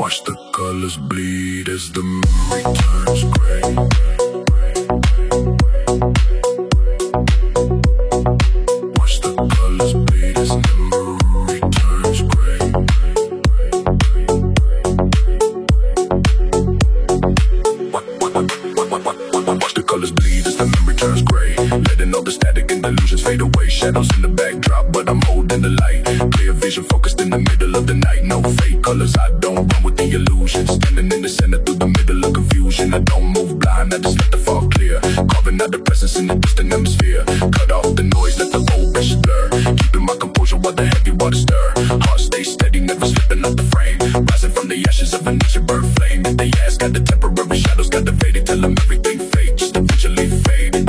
Watch the colors bleed as the memory turns gray. Watch the colors bleed as memory turns gray. Watch the colors bleed as the memory turns gray. Letting all the static and illusions fade away. Shadows in the backdrop, but I'm holding the light. Clear vision focused in the middle of the night. No fake colors, I don't run with the illusion. Standing in the center through the middle of confusion. I don't move blind, I just let the fog clear. Carving out the presence in the distant hemisphere. Cut off the noise, let the old vision blur. Keeping my composure while the heavy water stir. Heart stays steady, never slipping out the frame. Rising from the ashes of an ancient birth flame. If they ask, got the temporary shadows, got the faded. Tell them everything fake, just eventually faded.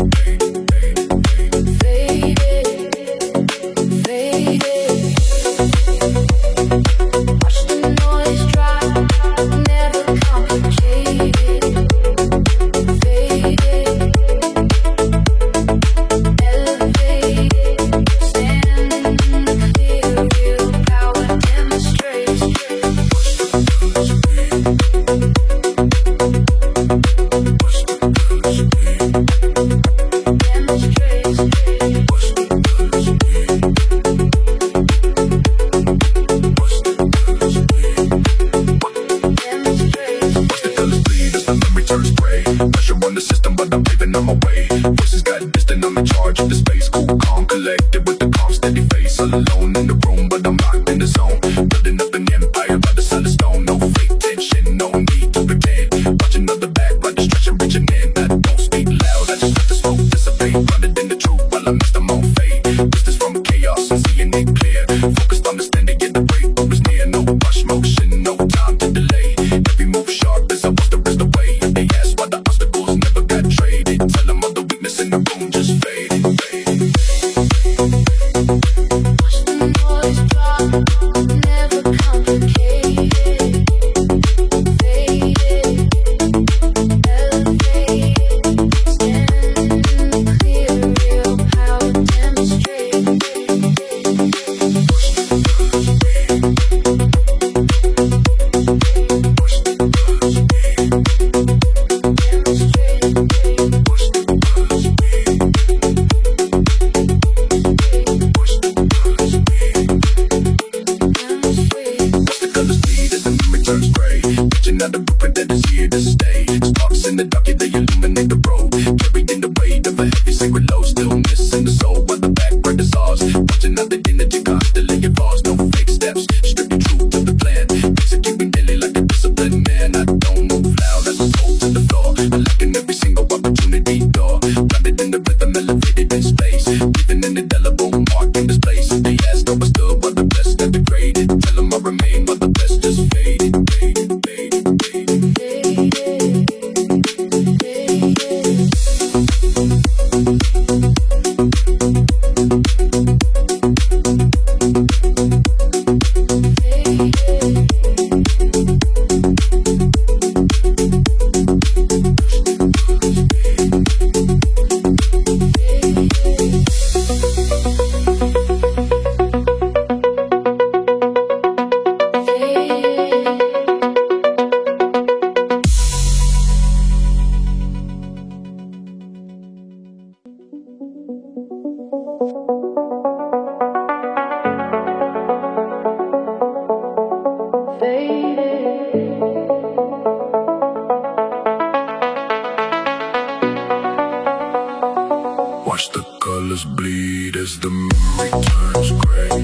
Watch the colors bleed as the memory turns gray.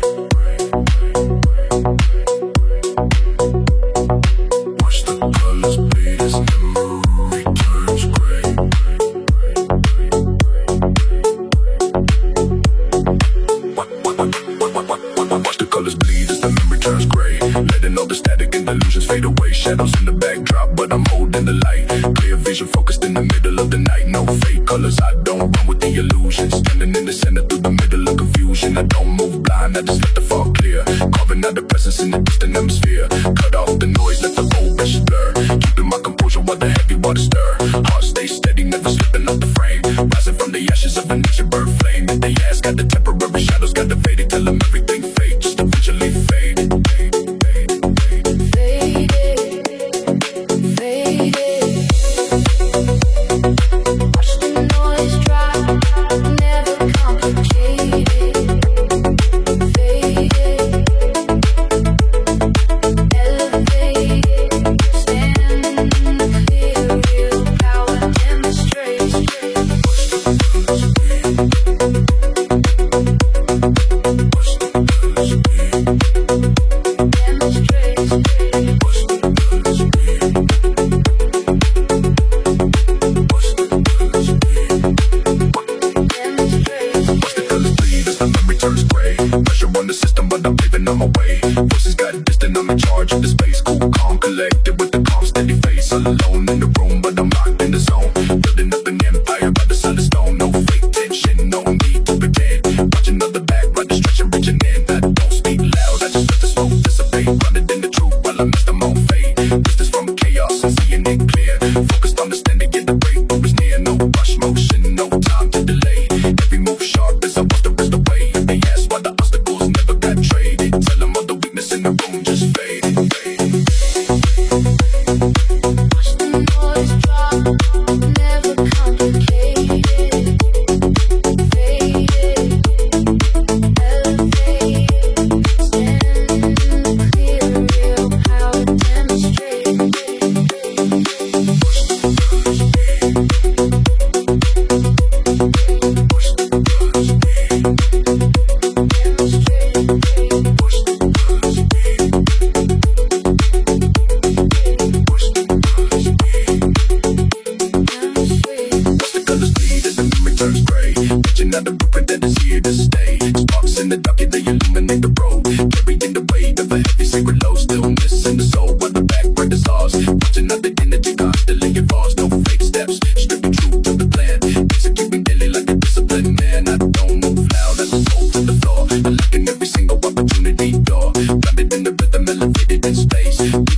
Watch the colors bleed as memory turns gray. Watch the colors bleed as the memory turns gray. Letting all the static and illusions fade away. Shadows in the backdrop, but I'm holding the light. Clear vision focused in the middle of the night. No fake colors, I don't run with the illusion. Standing in the center through the middle of confusion. I don't move blind, I just let the fog clear. Carving out the presence in the distant hemisphere. Cut off the noise, let the old vision blur. Keeping my composure while the heavy water stir. Heart stays steady, never slipping out the frame. Rising from the ashes of an ancient birth flame. If they ask, got the temporary shadows, got the faded. Tell them everything fake, just eventually faded. Faded. collected with a calm, steady face. All alone in the room, but I'm locked in the zone. Building up an empire by the sun and stone. No fake tension, no need to pretend. Watching on the back, right distraction, reaching in. I don't speak loud, I just let the smoke dissipate. Grounded in the truth while I miss the own fate. Distance from chaos, I'm seeing it clear. Focused on the standing, get the breakthrough is near. No rush motion, no time to delay. Every move sharp as I watch the rest away. They ask why the obstacles never got traded. Tell them all the weakness in the room just faded. Watch the noise drop, never complicated. Faded, elevated, stand clear, real power demonstrated. Not the blueprint that is here to stay. Sparks in the dark, they illuminate the road. Carrying the weight of a heavy sacred load. Stillness in the soul while the backward is ours. Watching out the energy constantly evolves. No fake steps, strictly true to the plan. Executing daily like a disciplined man. I don't move loud, I just hold to the floor. I look in every single opportunity door. Grounded in the rhythm, elevated in space.